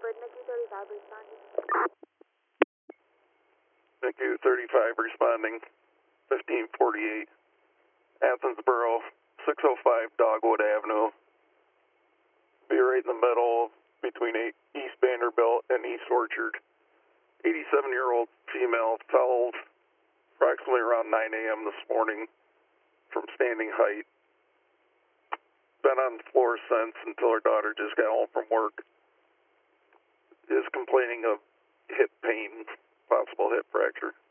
Bedford, NICU 35 responding. NICU 35 responding, 1548, Athensboro, 605 Dogwood Avenue. Be right in the middle between East Vanderbilt and East Orchard. 87-year-old female fell approximately around 9 a.m. this morning from standing height. Been on the floor since until her daughter just got home from work. Is complaining of hip pain, possible hip fracture.